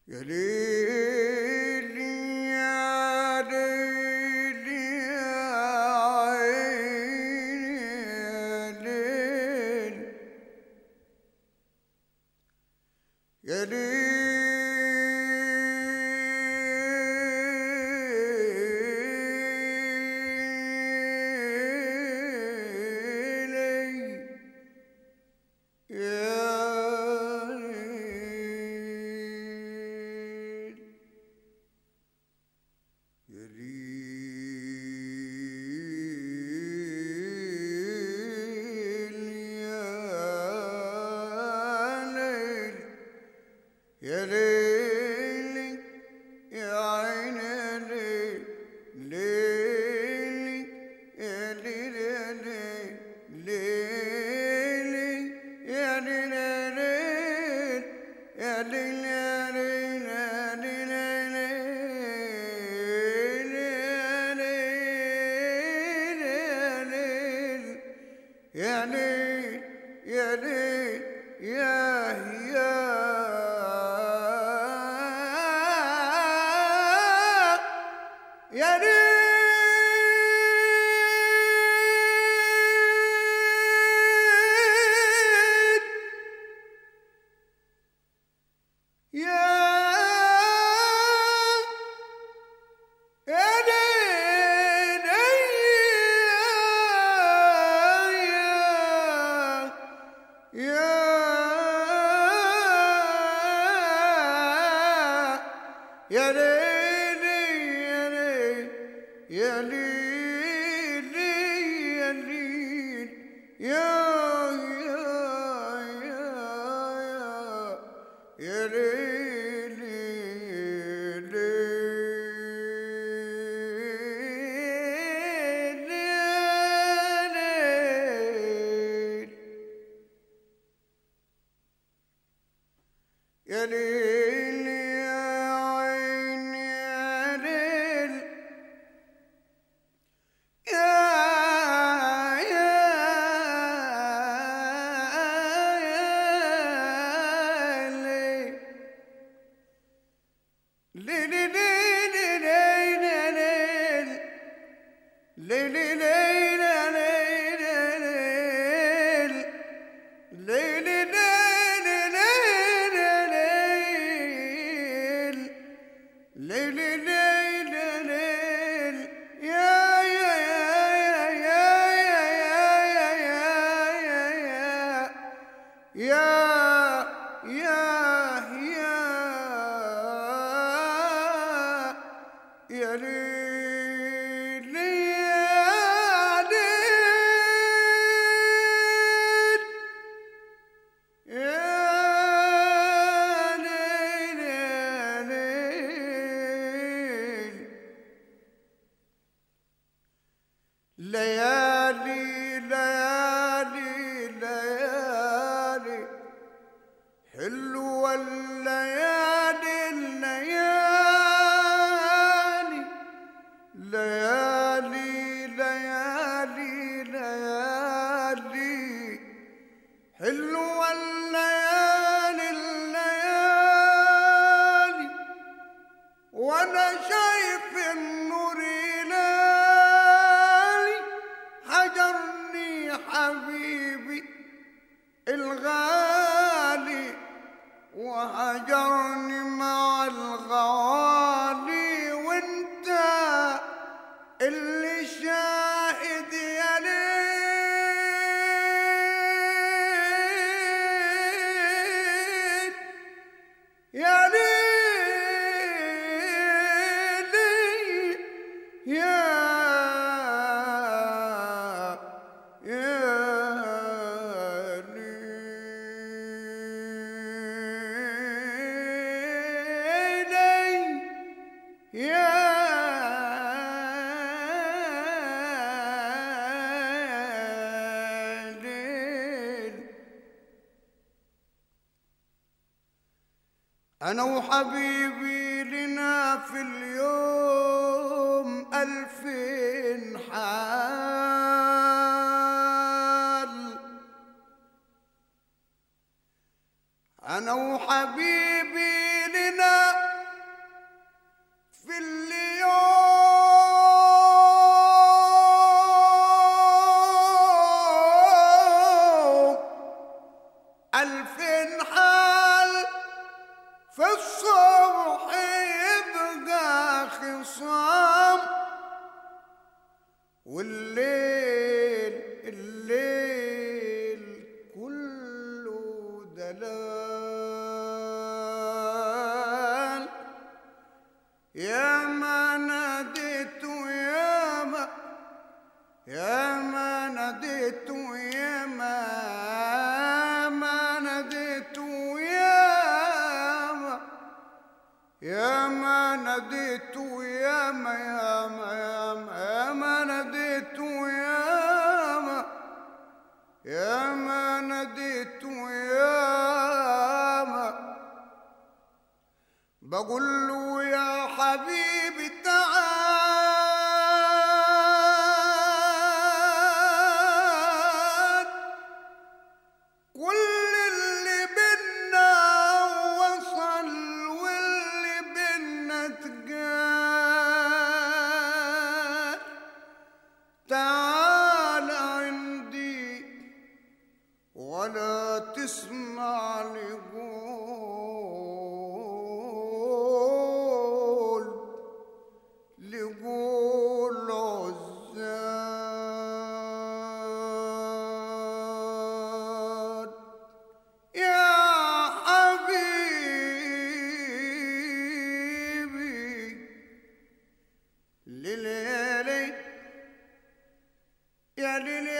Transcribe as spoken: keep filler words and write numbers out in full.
يا ليل يا ليل يا عيني يا ليل يا ليل يا ليل يا عين ليل يا ليل ليل يا ليل يا ليل يا ليل يا ليل يا ليل يا يا ليل يا يا ليل يا يا ليل يا ليل يا ليل يا يا يا ليل يا ليل يا عين يا ليل يا يا ليل ليل ليل ليل ليل ليل ليل يا يا يا يا يا يا يا يا يا ليل يا ليل ليالي ليالي ليالي حلوة الليالي الليالي ليالي ليالي ليالي حلوة الليالي الليالي وانا شايف النور حجرني حبيبي الغالي وهجرني مع الغوالي وانت اللي شاهد يا ليل يا ليل يا أنا وحبيبي لنا في اليوم ألفين حال، أنا وحبيبي لنا في الصبح يبقى خصام، والليل الليل كله دلال. يا ما ناديت يا ما يا ما ناديت يا ما ما ناديت يا ما يا ما ناديت يا ما يا ما يا ما يا ما ناديت يا ما يا ما ناديت يا ما، بقول له يا حبيبي تعال، كل اللي بينا وصل واللي بينا اتقال. تعال عندي ولا تسمع لي قول لقول عزال. يا حبيبي ليلي يا ليل